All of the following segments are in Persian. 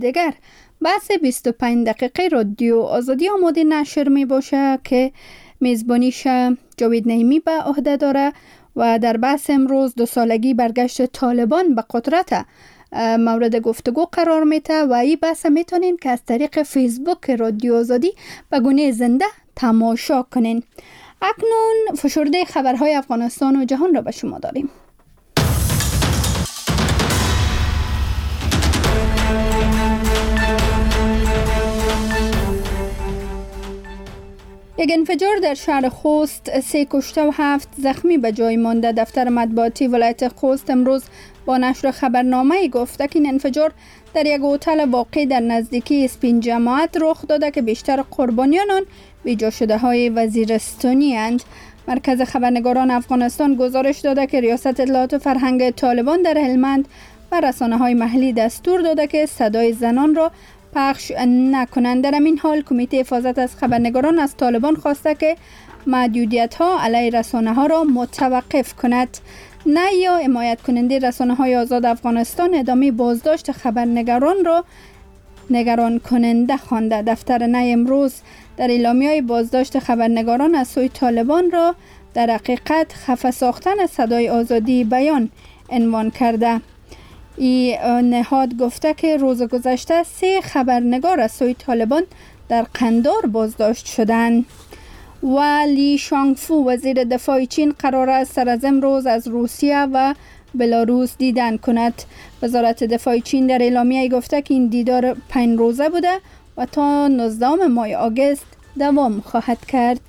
دیگر بحث 25 دقیقه رادیو آزادی آماده نشر می باشه که میزبانیش جاوید نعیمی به عهده داره و در بحث امروز 2 سالگی برگشت طالبان به قدرت مورد گفتگو قرار میده و این بحث میتونین که از طریق فیسبوک رادیو آزادی به گونه زنده تماشا کنین. اکنون فشرده خبرهای افغانستان و جهان را به شما داریم. یک انفجار در شهر خوست 3 کشته و 7 زخمی به جای مانده. دفتر مطبوعاتی ولایت خوست امروز با نشر خبرنامه گفته که این انفجار در یک هتل واقع در نزدیکی اسپین جماعت رخ داده که بیشتر قربانیان آن بیجا شده های وزیرستانی اند. مرکز خبرنگاران افغانستان گزارش داده که ریاست اطلاعات و فرهنگ طالبان در هلمند و رسانه های محلی دستور داده که صدای زنان را پخش نکنند. در این حال کمیته حفاظت از خبرنگاران از طالبان خواسته که محدودیت ها علیه رسانه ها را متوقف کند. نه یا حمایت کننده رسانه های آزاد افغانستان ادامه بازداشت خبرنگاران را نگران کننده خوانده. دفتر نه امروز در اعلامیه بازداشت خبرنگاران از سوی طالبان را در حقیقت خفه ساختن صدای آزادی بیان عنوان کرده. این نهاد گفته که روز گذشته 3 خبرنگار از سوی طالبان در قندار بازداشت شدند. و لی شانگفو وزیر دفاع چین قرار است سر از امروز از روسیه و بلاروس دیدن کند. وزارت دفاع چین در اعلامیه گفته که این دیدار 5 روزه بوده و تا 19 ماه آگوست دوام خواهد کرد.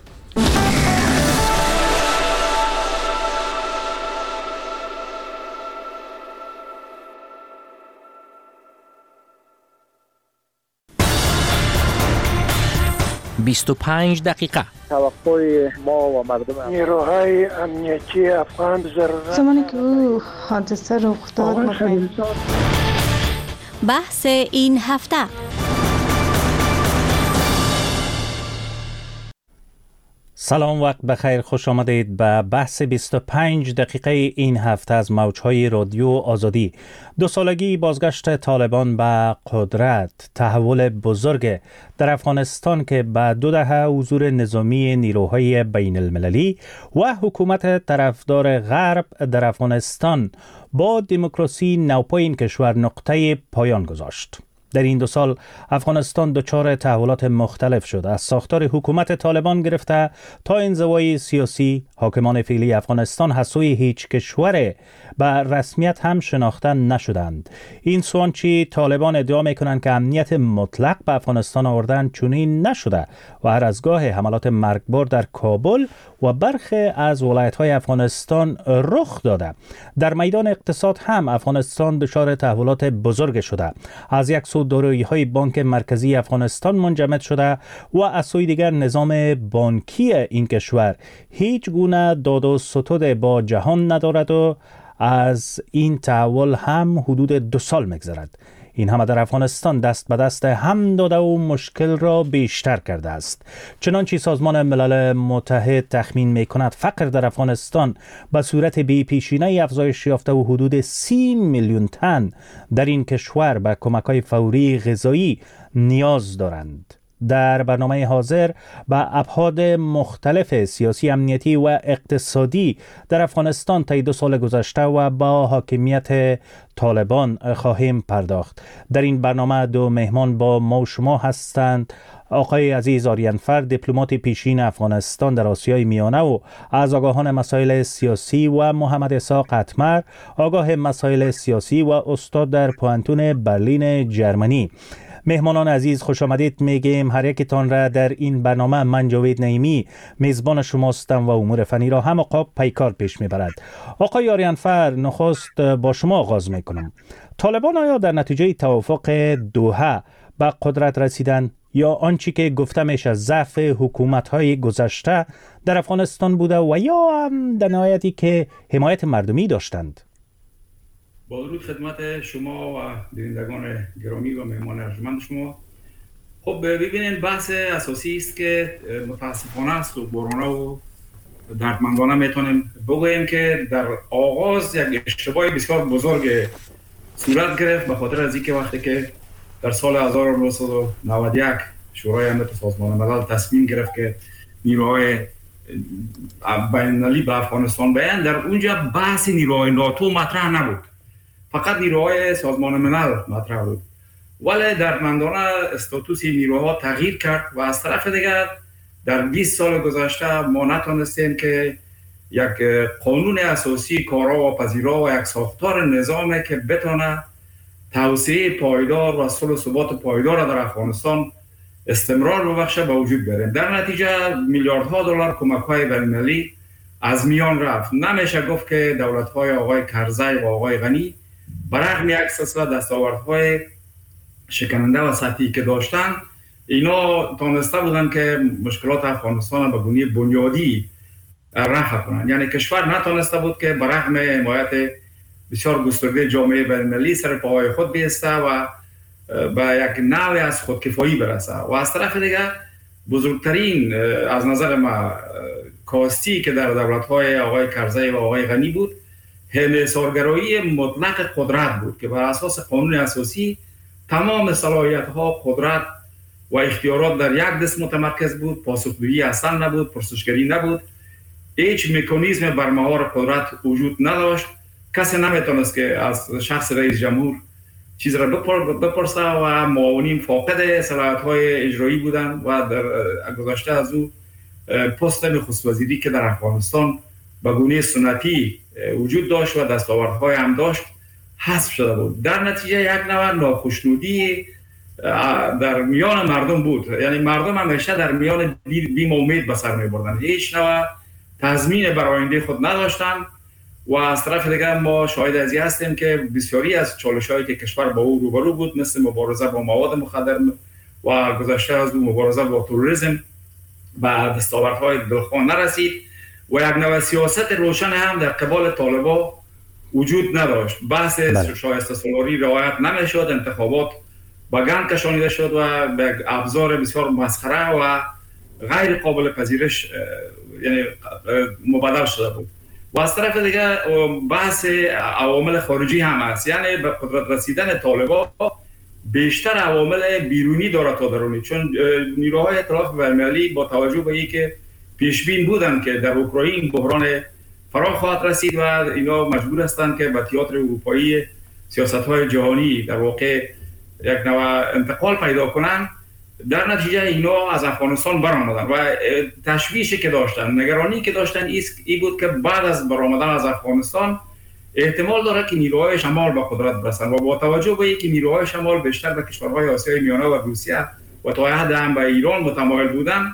25 دقیقه. توقع ما و مردم نیروهای امنیتی افغان ضرورت زمانی که او حادثه رخ داد بحث این هفته. سلام، وقت بخیر، خوش آمدید به بحث 25 دقیقه این هفته از موجهای رادیو آزادی. 2 سالگی بازگشت طالبان به قدرت، تحول بزرگ در افغانستان که به 2 دهه حضور نظامی نیروهای بین المللی و حکومت طرفدار غرب در افغانستان با دموکراسی نوپای این کشور نقطه پایان گذاشت. در این 2 سال افغانستان دچار تحولات مختلف شد، از ساختار حکومت طالبان گرفته تا انزوای سیاسی. حاکمان فعلی افغانستان حسوی هیچ کشور به رسمیت هم شناخته نشدند. این سوانچی طالبان ادعا میکنند که امنیت مطلق به افغانستان آوردن چنین نشده و هر از گاه حملات مرگبار در کابل و برخی از ولایت‌های افغانستان رخ داده. در میدان اقتصاد هم افغانستان دچار تحولات بزرگ شده. از یک سو دارایی‌های بانک مرکزی افغانستان منجمد شده و از سوی دیگر نظام بانکی این کشور هیچ گونه داد و ستد با جهان ندارد و از این تحول هم حدود 2 سال می‌گذرد. این همه در افغانستان دست به دست هم داده و مشکل را بیشتر کرده است. چنانچه سازمان ملل متحد تخمین می‌کند فقر در افغانستان به صورت بی‌پیشینه‌ای افزایش یافته و حدود 30 میلیون تن در این کشور به کمک‌های فوری غذایی نیاز دارند. در برنامه حاضر به ابعاد مختلف سیاسی، امنیتی و اقتصادی در افغانستان طی 2 سال گذشته و با حاکمیت طالبان خواهیم پرداخت. در این برنامه 2 مهمان با ما و شما هستند: آقای عزیز آریانفر، دیپلمات پیشین افغانستان در آسیای میانه و از آگاهان مسائل سیاسی، و محمد اسحاق اتمر، آگاه مسائل سیاسی و استاد در پوهنتون برلین جرمنی. مهمانان عزیز خوش آمدید میگیم هر یکتان را در این برنامه. من جاوید نعیمی میزبان شماستم و امور فنی را هم عقاب پیکار پیش میبرد. آقای آریانفر، نخست با شما آغاز میکنم. طالبان آیا در نتیجه توافق دوحه به قدرت رسیدن یا آنچه که گفته میشه ضعف حکومت‌های گذشته در افغانستان بوده و یا هم در نهایتی که حمایت مردمی داشتند؟ با درود خدمت شما و بینندگان گرامی و مهمان ارجمند شما. خب ببینید، بحث اساسی است که متاسفانه است و برانه و دردمندانه میتونیم بگوییم که در آغاز یک اشتباه بسیار بزرگ صورت گرفت، به خاطر از اینکه وقتی که در سال 1991 شورای امنیت سازمان ملل تصمیم گرفت که نیروهای بین‌المللی به افغانستان بیان، در اونجا بحث نیروهای ناتو مطرح نبود، فقط نیروهای سازمان ملل مطرح بود. ولی در مندانه استاتوس نیروها تغییر کرد و از طرف دیگر در 20 سال گذشته ما نتونستیم که یک قانون اساسی کارا و پذیرا و یک ساختار نظامی که بتونه توسعه پایدار و صلح و ثبات پایدار در افغانستان استمرار ببخشه به وجود بیاریم. در نتیجه میلیاردها دلار کمک‌های بین‌المللی از میان رفت. نمیشه گفت که دولت‌های آقای کرزی و آقای غنی برغم یک سلسله دستاوردهای شکننده و سطحی که داشتن، اینا تانسته بودن که مشکلات افغانستان به گونه بنیادی رفع کنند. یعنی کشور نتانسته بود که برغم حمایت بسیار گسترده جامعه بین‌المللی سر پاهای خود بیسته و به یک نوع از خودکفایی برسه. و از طرف دیگر بزرگترین از نظر ما کاستی که در دولت‌های آقای کرزی و آقای غنی بود، انحصارگرایی مطلق قدرت بود که بر اساس قانون اساسی تمام صلاحیت‌ها، قدرت و اختیارات در یک دست متمرکز بود. پاسخگویی اصلا نبود، پرسشگری نبود، هیچ مکانیزم بر مهار قدرت وجود نداشت. کسی نمیتونست که از شخص رئیس جمهور چیز را بپرسه و معاونین فاقد صلاحیت‌های اجرایی بودند و در گذشته از او پست نخست وزیری که در افغانستان به گونه سنتی وجود داشت و دستاوردهای هم داشت حذف شده بود. در نتیجه یک نوع ناخشنودی در میان مردم بود. یعنی مردم همیشه در میان بیم امید به سر می‌بردند، هیچ نوع تضمین بر آینده خود نداشتند. و از طرف دیگر ما شاهد از این هستیم که بسیاری از چالش‌هایی که کشور با او روبرو بود، مثل مبارزه با مواد مخدر و گذشته از او مبارزه با تروریسم، به دستاوردهای دلخواه نرسید و یک نوع سیاست روشن هم در قبال طالبان وجود نداشت. بحث شایسته سالاری رعایت نمی‌شد، انتخابات با گند کشانیده شد و به ابزار بسیار مسخره و غیر قابل پذیرش یعنی مبادل شده بود. و از طرف دیگه بحث عوامل خارجی هم هست، یعنی به قدرت رسیدن طالبان بیشتر عوامل بیرونی داره تا درونی، چون نیروهای ائتلاف بین‌المللی با توجه به اینکه پیشبین بودن که در اوکراین بحران فرا خواهد رسید و اینا مجبور هستند که به تئاتر اروپایی سیاست‌های جهانی در واقع یک نوع انتقال پیدا کنن، در نتیجه اینا از افغانستان برآمدن و تشویشی که داشتن، نگرانی که داشتن این بود که بعد از برآمدن از افغانستان احتمال داره که نیروهای شمال به قدرت برسن و با توجه به اینکه نیروهای شمال بیشتر به کشورهای آسیای میانه و روسیه و تا حد هم به ایران متمایل بودن،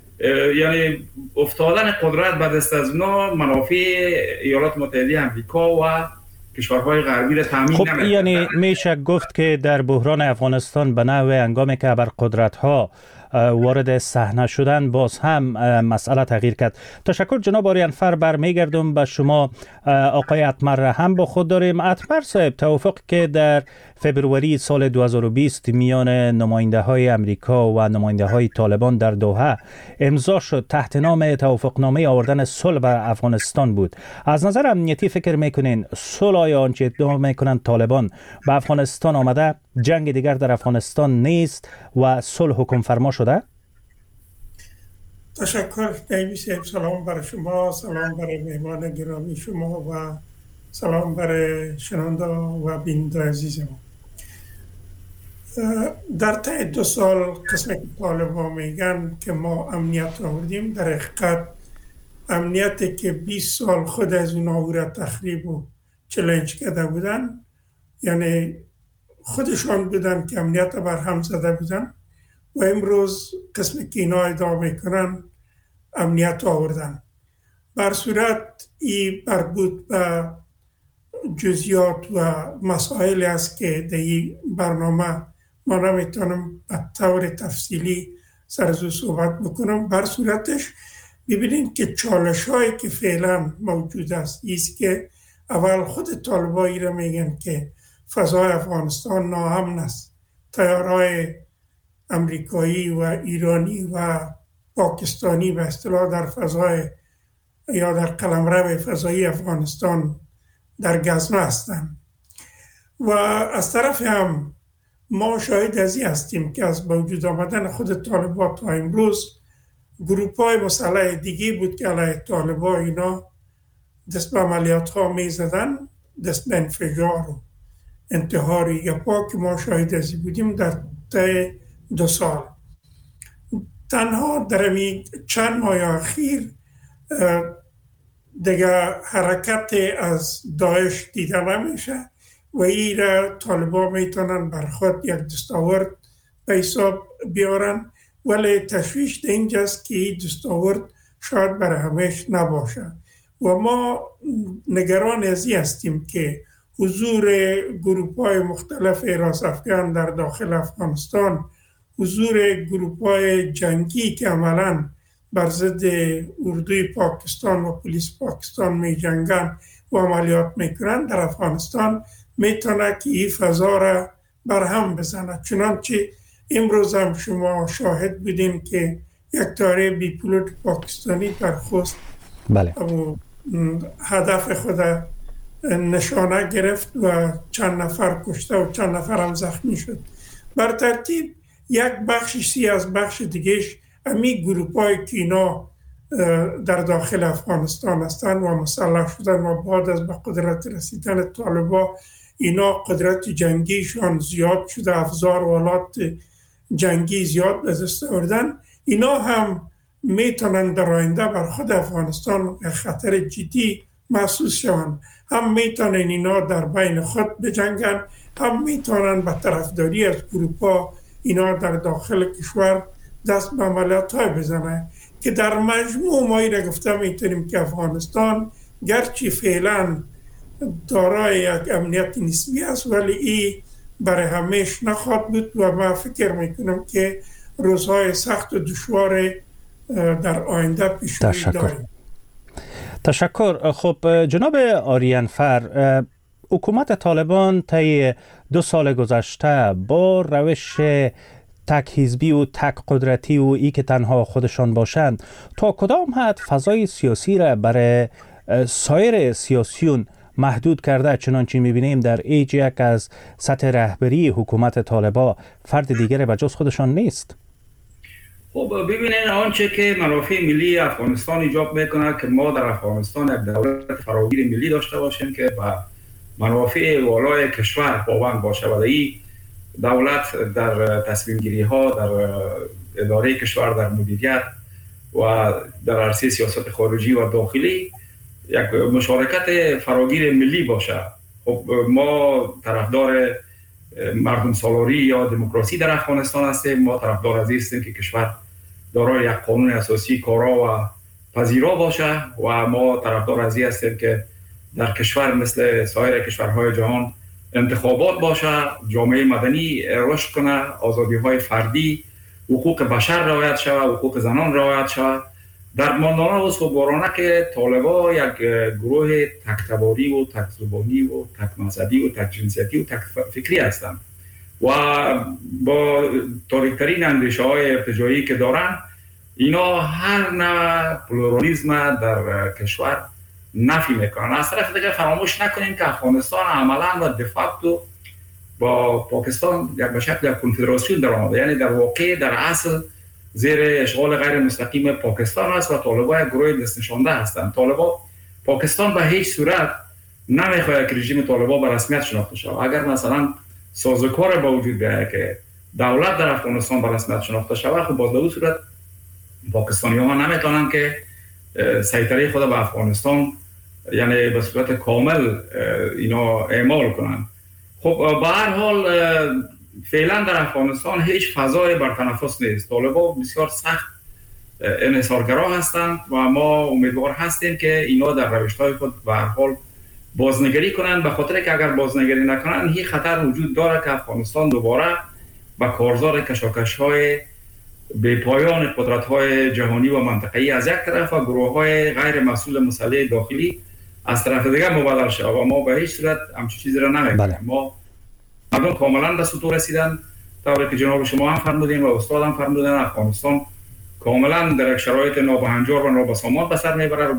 یعنی افتادن قدرت به دست از اونا منافع ایالات متحده آمریکا و کشورهای غربی را تامین نمی‌کنه. یعنی میشه گفت که در بحران افغانستان به نوع هنگامی که ابرقدرت‌ها وارد صحنه شدن باز هم مسئله تغییر کرد. تشکر جناب آریانفر. برمیگردم به شما آقای اتمر هم با خود داریم. اتمر صاحب، توافق که در فبروری سال 2020 میان نماینده های امریکا و نماینده های طالبان در دوحه امضا شد تحت نام توافقنامه آوردن صلح بر افغانستان بود. از نظر امنیتی فکر میکنین صلح آیا آنچه ادعا میکنن طالبان به افغانستان آمده، جنگ دیگر در افغانستان نیست و صلح حکم فرما شده؟ تشکر دیوی صاحب. سلام برای شما، سلام برای مهمان گرامی شما و سلام برای شنونده و بیننده عزیز ما. در طی 2 سال قسمی که طالبان میگن که ما امنیت آوردیم، در حقیقت امنیتی که 20 سال خود از اون را تخریب و چلنج کرده بودن، یعنی خودشان بودن که امنیت بر هم زده بودن و امروز قسمی که اینا ادعا میکنن امنیت آوردن. بر صورت ای مربوط به جزئیات و مسائل است که در این برنامه ما نمیتونم به طور تفصیلی سرزو صحبت بکنم. بر صورتش ببینید که چالش هایی که فعلا موجود است ایست که اول خود طالبایی را میگن که فضای افغانستان ناامن است، تیارهای امریکایی و ایرانی و پاکستانی به اصطلاح در فضای یا در قلمرو فضایی افغانستان در گزمه هستند و از طرف هم ما شاهد از این هستیم که از با وجود آمدن خود طالبان تا امروز گروپ‌های مسلح دیگه بود که علیه طالبان اینا دست به عملیات ها می زدن، دست به انفجار و انتحار گپا که ما شاهد از این بودیم در طی 2 سال. تنها در این چند ماه اخیر دیگه حرکت از داعش دیده نمیشه و این را طالبان میتونن بر خود یک دستاورد به حساب بیارن، ولی تشویش در اینجاست که این دستاورد شاید برای همیشه نباشه و ما نگران از این هستیم که حضور گروپ‌های مختلف راست افغان در داخل افغانستان، حضور گروپ‌های جنگی که عملاً بر ضد اردوی پاکستان و پلیس پاکستان می جنگن و عملیات میکنن در افغانستان میتونه که این فضا را برهم بزنه. چنانچه امروز هم شما شاهد بودین که یک طیاره بی پیلوت پاکستانی در خوست هدف خود نشانه گرفت و چند نفر کشته و چند نفر هم زخمی شد. بر ترتیب یک بخشی از بخش دیگهش امی گروپ‌های که اینا در داخل افغانستان هستن و مسلح شدن و بعد از به قدرت رسیدن طالبان اینا قدرت جنگیشان زیاد شده، افزار و آلات جنگی زیاد به دست آوردن، اینا هم میتونن در آینده بر خود افغانستان خطر جدی محسوس شوند. هم میتونن اینا در بین خود بجنگن، هم میتونن به طرفداری از گروپ‌ها اینا در داخل کشور دست به عملیات های بزنه که در مجموع ما این را گفته میتونیم که افغانستان گرچه فعلا دارای یک امنیت نسبی است ولی این برای همیشه نخواهد بود و من فکر میکنم که روزهای سخت و دشوار در آینده پیش رو داریم. تشکر. خب جناب آریانفر، حکومت طالبان طی 2 سال گذشته با روش تک حزبی و تک قدرتی و ای که تنها خودشان باشند تا کدام حد فضای سیاسی را برای سایر سیاسیون محدود کرده؟ چنانچه میبینیم در ایج یک از سطح رهبری حکومت طالبان فرد دیگر به جز خودشان نیست. خب ببینید آنچه که منافع ملی افغانستان ایجاب میکنه که ما در افغانستان یک دولت فراگیر ملی داشته باشیم که با منافع والای کشور پابند باشه و این دولت در تصمیم گیری ها در اداره کشور در مدیریت و در عرصه سیاست خارجی و داخلی یک مشارکت فراگیر ملی باشه. خب ما طرفدار مردم سالاری یا دموکراسی در افغانستان هستیم، ما طرفدار از هستیم که کشور دارای یک قانون اساسی کارا و پذیرا باشه و ما طرفدار از هستیم که در کشور مثل سایر کشورهای جهان انتخابات باشه، جامعه مدنی رشد کنه، آزادی‌های فردی، حقوق بشر رعایت شود، حقوق زنان رعایت شود. در ماندانا و صبحانه که طالبان یک گروه تک‌تباری و تک‌زبانی و تک مذهبی و تک جنسیتی و تک فکری هستند و با تاریک‌ترین اندیشه‌های ارتجاعی که دارن اینا هر نوع پلورالیسم در کشور نفی میکنن. از طرف دیگه فراموش نکنیم که افغانستان عملاً و دفاکتو با پاکستان یک به شکل کنفدراسیون در آمده، یعنی در واقع در اصل زیر اشغال غیر مستقیم پاکستان است و طالبان گروه دست نشانده هستند. طالبان پاکستان به هیچ صورت نمیخواد که رژیم طالبان به رسمیت شناخته شود. اگر مثلا سازوکار با وجود بیاید که دولت در افغانستان به رسمیت شناخته شود، خب باز به اون صورت پاکستانی‌ها نمیتونن که سیطره خود به افغانستان یعنی به صورت کامل اینا اعمال کنن. خب به هر حال فعلا در افغانستان هیچ فضای بر تنفس نیست. طالبان بسیار سخت انحصارگرا هستند و ما امیدوار هستیم که اینا در روش‌های خود به هر حال بازنگری کنند، به خاطر که اگر بازنگری نکنند این خطر وجود داره که افغانستان دوباره به کارزار کشاکش‌های به پایان قدرت‌های جهانی و منطقه‌ای از یک طرف و گروه‌های غیر مسئول مسئله داخلی از طرف دیگر مبادر شد و ما به هیچ صورت همچین چیزی را نمی‌کنیم. ما مردم کاملا به سطوح رسیدن، طوری که جناب شما هم فرمودین و استاد هم فرمودن، افغانستان کاملا در شرایط نابهنجار و نابسامان به سر میبره.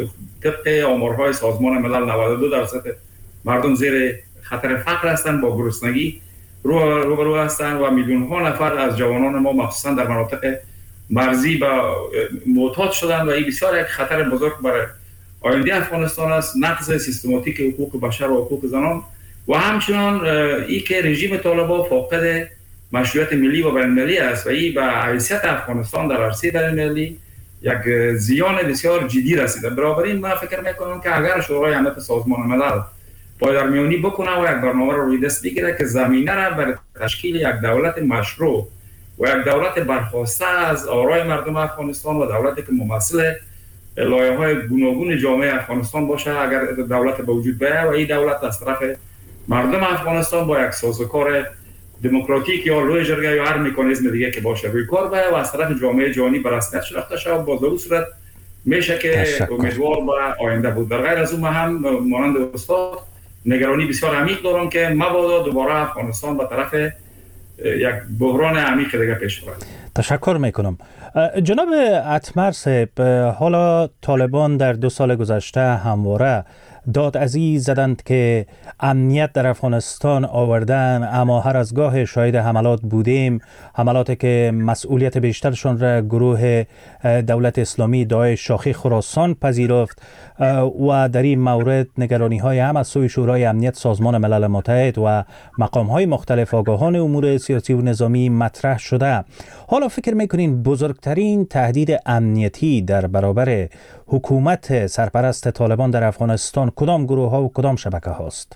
طبق آمارهای سازمان ملل 92% مردم زیر خطر فقر هستند با گرسنگی روبرو هستند و میلیون ها نفر از جوانان ما مخصوصا در مناطق مرزی به معتاد شدند و این بسیار یک خطر بزرگ برای آینده افغانستان است. نقض سیستماتیک حقوق بشر و حقوق زنان و همچنان این که رژیم طالبان فاقد مشروعیت ملی و بین‌المللی است و این به حیثیت افغانستان در عرصه بین‌المللی یک زیان بسیار جدی رسیده. بنابراین من فکر میکنم که اگر شورای امنیت سازمان ملل پایدارمیانی بکنه و یک برنامه رو روی دست بگیره که زمینه را برای تشکیل یک دولت مشروع و یک دولت برخواسته از آرای مردم افغانستان و دولتی که ممثل لایه‌های گوناگون جامعه افغانستان باشه، اگر دولت به وجود بیاید و این دولت از طرف مردم افغانستان با یک سازوکار دموکراتیک یا لوی جرگه یا هر مکانیزم دیگه که باشه روی کار بیاید و از طرف جامعه جهانی به رسمیت شناخته شود، با در صورت میشه که امیدوار به آینده بود. در غیر از اون هم مانند استاد نگرانی بسیار عمیق دارم که مبادا دوباره افغانستان به طرف یک بحران عمیق دیگه پیش برد. تشکر میکنم. جناب اتمر صاحب، حالا طالبان در 2 سال گذشته همواره داد از این زدند که امنیت در افغانستان آوردن، اما هر از گاه شاهد حملات بودیم، حملاتی که مسئولیت بیشترشان را گروه دولت اسلامی داعش شاخی خراسان پذیرفت و در این مورد نگرانی های هم از سوی شورای امنیت سازمان ملل متحد و مقام های مختلف آگاهان امور سیاسی و نظامی مطرح شده. حالا فکر میکنین بزرگترین تهدید امنیتی در برابر حکومت سرپرست طالبان در افغانستان کدام گروه ها و کدام شبکه هاست؟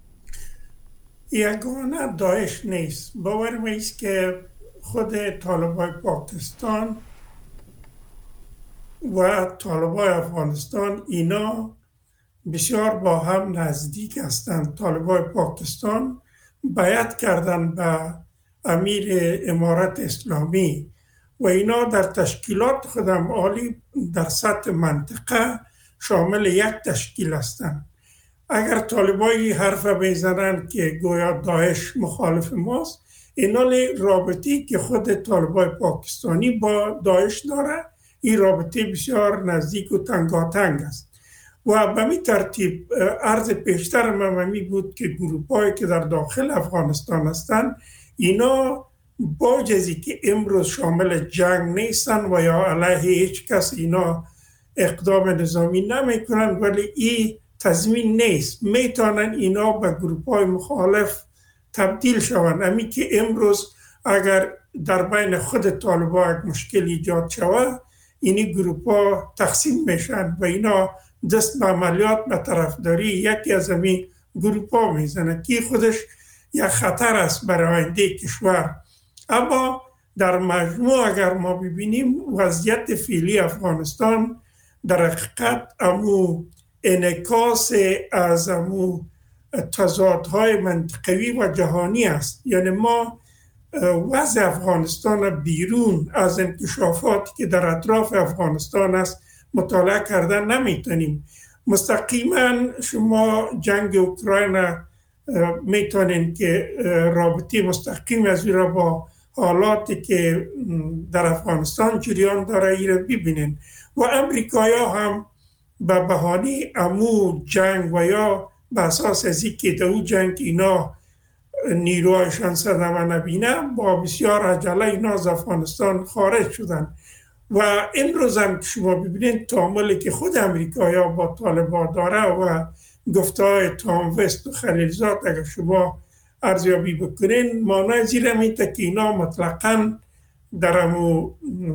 یگانه داعش نیست. باور میست که خود طالبان پاکستان و طالبان افغانستان اینا بسیار با هم نزدیک هستند. طالبان پاکستان بیعت کردن به امیر امارت اسلامی و اینا در تشکیلات خودم عالی در سطح منطقه شامل یک تشکیل هستند. اگر طالبایی حرف بزنن که گویا داعش مخالف ماست، اینا رابطی که خود طالبای پاکستانی با داعش داره، این رابطه بسیار نزدیک و تنگاتنگ است و به می ترتیب عرض پیشتر ممی بود که گروپایی که در داخل افغانستان هستند اینا با جزی که امروز شامل جنگ نیستن و یا علیه هیچ کس اینا اقدام نظامی نمی کنن، ولی این تضمین نیست میتونن اینا به گروپای مخالف تبدیل شوند. امی که امروز اگر در بین خود طالبان یک مشکل ایجاد شود، اینی گروپا تقسیم میشن و اینا دست به عملیات به طرفداری یکی از امی گروپا میزنه که خودش یک خطر است برای آینده کشور. اما در مجموع اگر ما ببینیم وضعیت فعلی افغانستان در حقیقت امو انعکاس از امو تضادهای منطقوی و جهانی است. یعنی ما وضع افغانستان بیرون از انکشافاتی که در اطراف افغانستان است مطالعه کردن نمیتونیم. مستقیما شما جنگ اوکراین میتونین که رابطه مستقیم از را با حالاتی که در افغانستان جریان داره ای را ببینین و امریکایا هم به بهانه امو جنگ و یا به اساس از این که در جنگ اینا نیروهایشان صدمه نبینه با بسیار عجله اینا از افغانستان خارج شدن و امروز هم شما ببینید تعاملی که خود امریکایا با طالبان داره و گفته‌های تام وست و خلیلزاد اگر شما ارزیابی بکنین معنی زیر میته که اینا مطلقاً در امو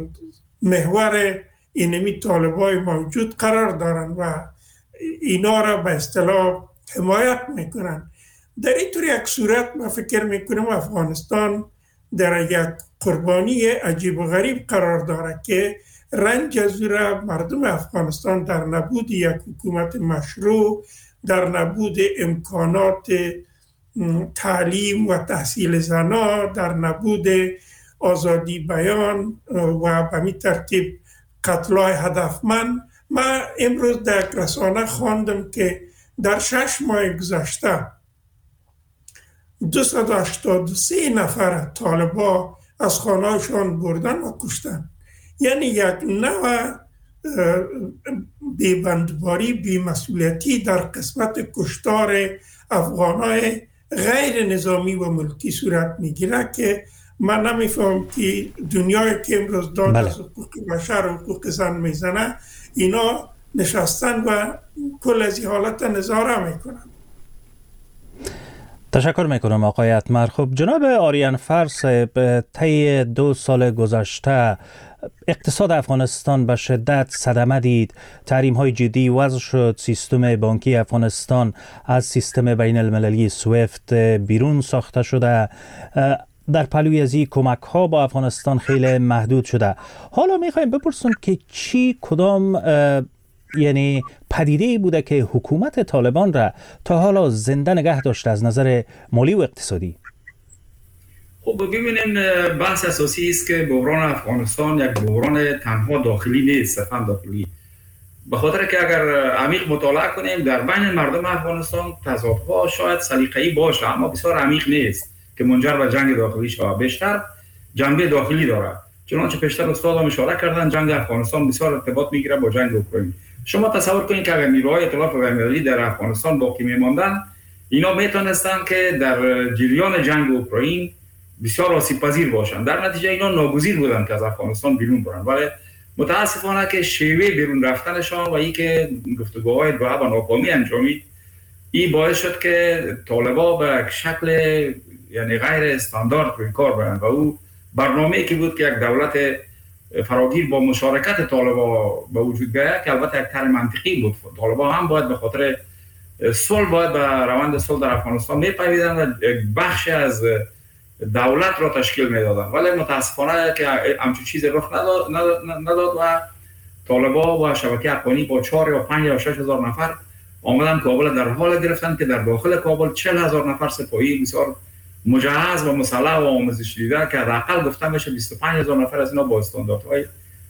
محور اینمی طالبای موجود قرار دارن و اینا را به اصطلاح حمایت میکنن. در این طور یک صورت ما فکر میکنم افغانستان در یک قربانی عجیب و غریب قرار داره که رنج از را مردم افغانستان در نبود یک حکومت مشروع، در نبود امکانات تعلیم و تحصیل زنا، در نبود آزادی بیان و به می ترتیب قتل‌های هدفمند. من امروز در رسانه خواندم که در 6 ماه گذشته 283 نفر طالبان از خانه‌شان بردن و کشتن. یعنی یک نوع بی‌بندباری، بی‌مسئولیتی در قسمت کشتار افغانای غیر نظامی و ملکی صورت میگیره که من نمیفهم که دنیای که امروز داد از حقوق بشر و حقوق زن میزنه اینا نشستن و کل از این حالت نظاره میکنن. تشکر میکنم آقای اتمر. خب جناب آریان فر صاحب، طی 2 سال گذشته اقتصاد افغانستان به شدت صدمه دید. تحریم های جدی وضع شد. سیستم بانکی افغانستان از سیستم بین المللی سویفت بیرون ساخته شده. در پلوی از این کمک ها با افغانستان خیلی محدود شده. حالا میخوایم بپرسیم که کدام یعنی پدیده بوده که حکومت طالبان را تا حالا زنده نگه داشته از نظر مالی و اقتصادی؟ خب ببینین، بحث اساسی است که بحران افغانستان یک بحران تنها داخلی نیست، صرفا داخلی. به خاطر که اگر عمیق مطالعه کنیم در بین مردم افغانستان تضادها شاید سلیقه‌ای باشه اما بسیار عمیق نیست که منجر به جنگ داخلی شود. بیشتر جنبه داخلی داره. چنانچه پیشتر استادم اشاره کردن جنگ افغانستان بسیار ارتباط میگیره با جنگ اوکراین. شما تصور کنید که اگر نیروهای ائتلاف بین‌المللی در افغانستان باقی میماندن، اینا میتونستن که در جریان جنگ اوکراین بسیار آسیب‌پذیر باشند. در نتیجه اینا ناگزیر بودند که از افغانستان بیرون برن، ولی متاسفانه که شیوه بیرون رفتنشان و این که گفتگوهای دوحه و ناکامی انجامید، این باعث شد که طالبان به شکل یعنی غیر استاندارد روی کار برند و او برنامه‌ای که بود که یک دولت فراگیر با مشارکت طالبان به وجود بیاید که البته یک طرح منطقی بود. طالبان هم باید به خاطر صلح باید به روند صلح در افغانستان میپیوندند و بخش از دولت را تشکیل میدادن، ولی متاسفانه که همچون چیزی رخ نداد و طالبان و شبکه افغانی با 4 یا 5 یا 6 هزار نفر آمدن کابل در حال گرفتن که در داخل کابل 40,000 نفر سپاهی بسیار مجهز و مسلح و آموزش دیده که حداقل گفته میشه 25,000 نفر از اینا با استانداردهای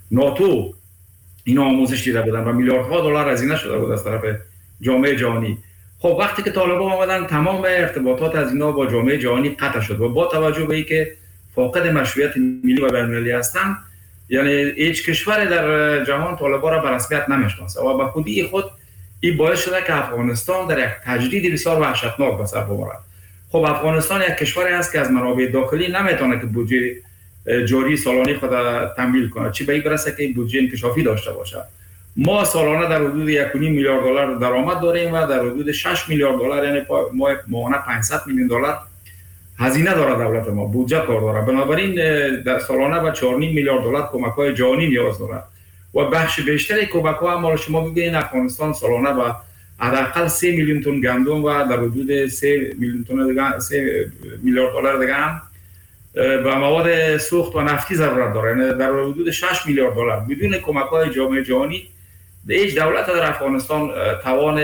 ناتو اینا آموزش دیده بودن و میلیاردها دلار هزینه شده بود از طرف جامعه جهانی. خب وقتی که طالبان آمدن تمام ارتباطات از اینا با جامعه جهانی قطع شد و با توجه به اینکه فاقد مشروعیت ملی و بین‌المللی هستند، یعنی هیچ کشور در جهان طالبان را به رسمیت نمیشناسه و به خودی خود این باعث شده که افغانستان در یک تجدید بسیار وحشتناک به سر ببرد. خب افغانستان یک کشوری است که از منابع داخلی نمیتونه که بودجه جاری سالانه خود تمویل کنه، چی به این برسه که بودجه انکشافی داشته باشه. ما سالانه در حدود 1.5 میلیارد دلار درآمد داریم و در حدود 6 میلیارد دلار یعنی ماهانه 500 میلیون دلار هزینه داره دولت ما، بودجه کار داره. بنابراین در سالانه به 4.5 میلیارد دلار کمک‌های جهانی نیاز داره و بخش بیشتر کمک‌ها هم شما ببینید افغانستان سالانه به حداقل 3 میلیون تن گندم و در حدود 3 میلیون تن دیگه 3 میلیارد دلار دیگه هم به مواد سوخت و نفتی ضرورت داره، یعنی در حدود 6 میلیارد دلار. بدون کمک‌های جامعه جهانی هیچ دولت در افغانستان توان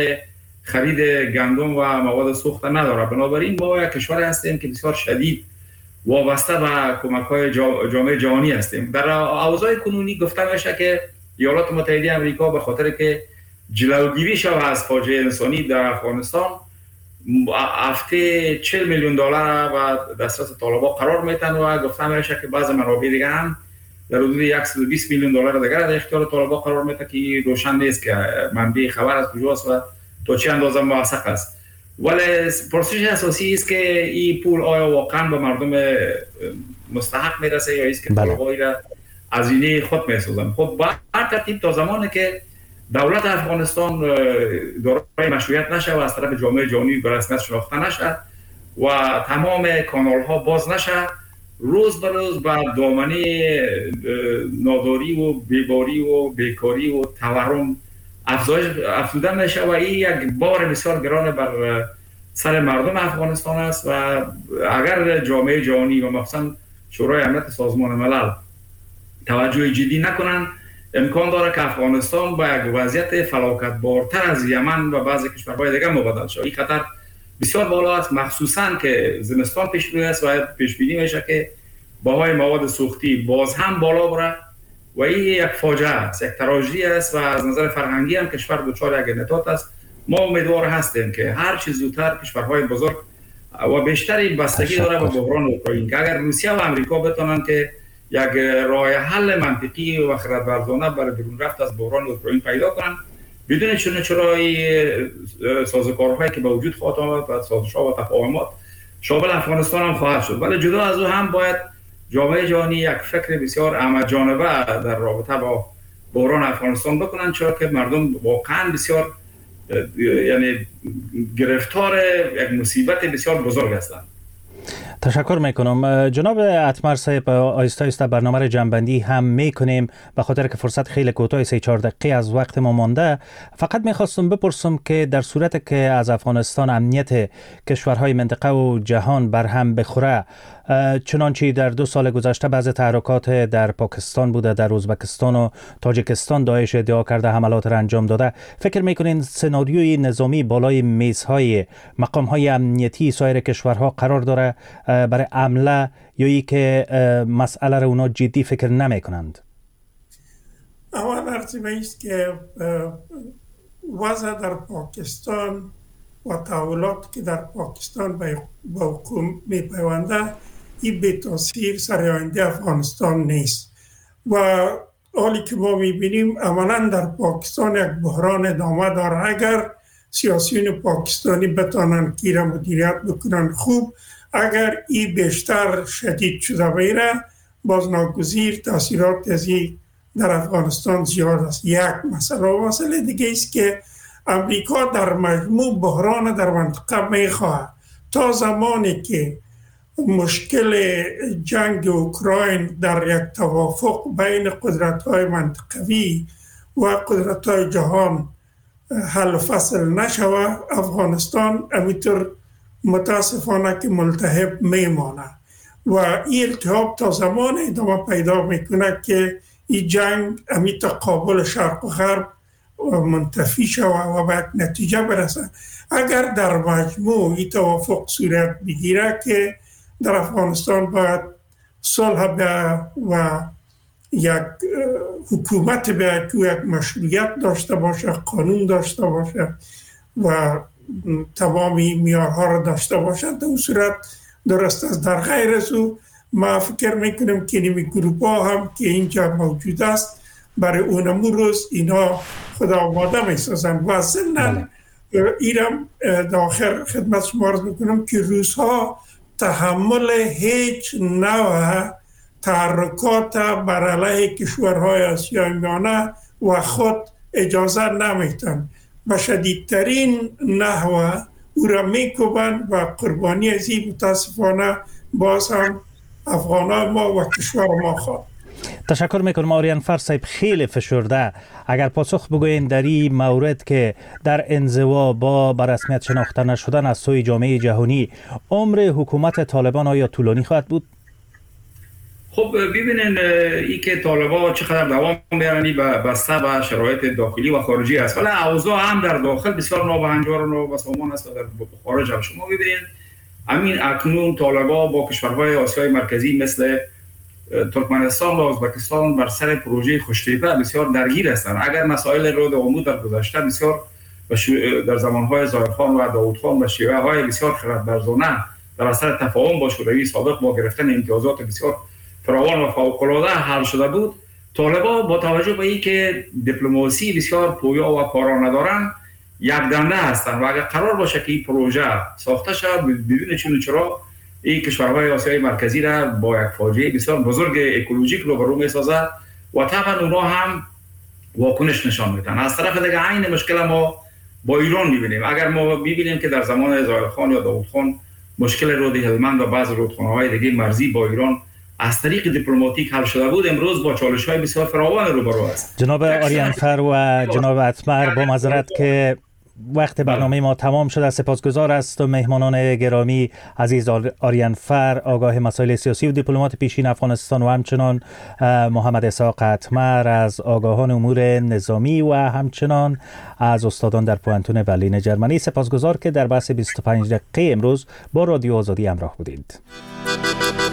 خرید گندم و مواد سوخت نداره. بنابراین ما یک کشور هستیم که بسیار شدید وابسته به کمک‌های جامعه جهانی هستیم. در اوضاع کنونی گفته میشه که ایالات متحده آمریکا به خاطر که جلوگیری شود از فاجعه انسانی در افغانستان هفته 40 میلیون دلار و دسترس طالبان قرار میتن و گفته میشه که بعض منابع دیگه هم در حدود 120 میلیون دلار دیگر در اختیار طالبان قرار میده که روشن نیست که منبع خبر از کجاست و تا چه اندازه موثق است. ولی پرسش اساسی است که این پول آیا واقعا به مردم مستحق میرسه یا است که طالبان را از اینه خود میسازن. خب با هر ترتیب تا زمانی که دولت افغانستان دارای مشروعیت نشه و از طرف جامعه جهانی به رسمیت شناخته نشه و تمام کانال ها باز نشه، روز به روز به دامنه ناداری و بیباری و بیکاری و تورم افزوده میشه و این یک بار بسیار گران بر سر مردم افغانستان است و اگر جامعه جهانی و مخصوصا شورای امنیت سازمان ملل توجه جدی نکنن، امکان داره که افغانستان با یک وضعیت فلاکتبارتر از یمن و بعضی کشورهای دیگه مبادله شود. این خطر بسیار بالا است، مخصوصا که زمستان پیش روی است و پیش بینی میشه که بهای مواد سوختی باز هم بالا بره و این یک فاجعه است، یک تراژدی است و از نظر فرهنگی هم کشور دچار یک انحطاط است. ما امیدوار هستیم که هر چه زودتر کشورهای بزرگ و بیشتری بستگی داره به بحران اوکراین که اگر روسیه و آمریکا بتونن که یک راه حل منطقی و خردورزانه برای بیرون رفت از بحران اوکراین پیدا کنن، بدون چرای سازوکارهایی که به وجود خواهد آمد و سازش‌ها و تفاهمات شامل افغانستان هم خواهد شد. ولی جدا از او هم باید جامعه جهانی یک فکر بسیار عمدجانبه در رابطه با بحران افغانستان بکنن، چرا که مردم واقعا بسیار یعنی گرفتار یک مصیبت بسیار بزرگ هستند. تشکر میکنم. جناب اتمر صاحب، آیسته آیسته برنامه را جنبندی هم میکنیم به خاطر که فرصت خیلی کوتاه 3-4 دقیقه از وقت ما مانده. فقط میخواستم بپرسم که در صورت که از افغانستان امنیت کشورهای منطقه و جهان برهم بخوره، چنانچه در 2 سال گذشته بعض تحرکات در پاکستان بوده، در ازبکستان و تاجیکستان داعش ادعا کرده حملات را انجام داده، فکر میکنین سناریوی نظامی بالای میزهای مقامهای امنیتی سایر کشورها قرار داره برای عمله، یا ای که مسئله را اونا جدی فکر نمی کنند؟ اول ارزیمه است که وضع در پاکستان و تحولات که در پاکستان با حکومت می پیونده این به تاثیر سر آینده افغانستان نیست و حالی که ما می بینیم عملا در پاکستان یک بحران ادامه داره. اگر سیاسیون پاکستانی بتانند که را مدیریت بکنن خوب، اگر این بیشتر شدید شده بیره، باز ناگزیر تاثیرات از این در افغانستان زیاد است. یک مسئله دیگه است که امریکا در مجموع بحران در منطقه میخواهد تا زمانی که مشکل جنگ اوکراین در یک توافق بین قدرت‌های منطقوی و قدرت‌های جهان حل و فصل نشود، افغانستان همینطور متاسفانه که ملتهب میمانه و این التهاب تا زمان ادامه پیدا میکنه که این جنگ همین تقابل شرق و غرب منتفی شود و به نتیجه برسه. اگر در مجموع این توافق صورت بگیره که در افغانستان باید صلح و یک حکومت به که یک مشروعیت داشته باشه، قانون داشته باشه و تمامی معیارها را داشته باشد، در اون صورت درست است. در غیر از او ما فکر میکنم که این گروپ ها هم که اینجا موجود است برای اونمو روز اینا خدا آماده میسازن و ضمن ایرم در آخر خدمت شما عرض میکنم که روزها تحمل هیچ نوع تحرکات بر علیه کشورهای آسیای میانه و خود اجازه نمیتن و شدیدترین نحوه او را میکوبند و قربانی از این متاسفانه باز هم افغانان ما و کشور ما خواهد. تشکر میکنم. آریان فر صاحب، خیلی فشرده اگر پاسخ بگوین در این مورد که در انزوا با برسمیت شناخته نشدن از سوی جامعه جهانی، عمر حکومت طالبان آیا طولانی خواهد بود؟ خب ببینین ای که طالبان چقدر دوام میارنی بسته به شرایط داخلی و خارجی است، ولی اوضاع هم در داخل بسیار نابهنجار و نابسامان است و در خارج هم. شما ببینین همین اکنون طالبان با کشورهای آسیای مرکزی مثل ترکمنستان و ازبکستان بر سر پروژه خوش‌تیپه بسیار درگیر هستند. اگر مسائل رود آمود در گذشته بسیار در زمانهای ظاهرخان و داودخان و شیوه‌های بسیار خردورزانه در اثر تفاهم با شوروی سابق با گرفتن امتیازات بسیار فراوان و فوق‌العاده حل شده بود، طالبان با توجه به اینکه دیپلماسی بسیار پویا و کارا ندارند، یک دنده هستند و اگر قرار باشه که این پروژه ساخته شود بدون چون چرا این کشورهای آسیای مرکزی را با یک فاجعه بسیار بزرگ اکولوژیک روبرو می‌سازد و طبعا اونا هم واکنش نشان میدن. از طرف دیگه عین مشکل ما با ایران می‌بینیم. اگر ما می‌بینیم که در زمان ظاهرخان یا داودخان مشکل رود هلمند و بعض رودخانه‌های دیگه مرزی با ایران از طریق دیپلماتیک حل شده بود، امروز با چالش‌های بسیار فراوان روبرو است. جناب آریان فر و جناب اتمر، با معذرت که وقت برنامه ما تمام شده، سپاسگزار است و مهمانان گرامی عزیز آریان فر، آگاه مسائل سیاسی و دیپلمات پیشین افغانستان، و همچنان محمد اسحاق اتمر از آگاهان امور نظامی و همچنان از استادان در پوهنتون برلین جرمنی. سپاسگزار که در بحث 25 دقیقه امروز با رادیو آزادی همراه بودید.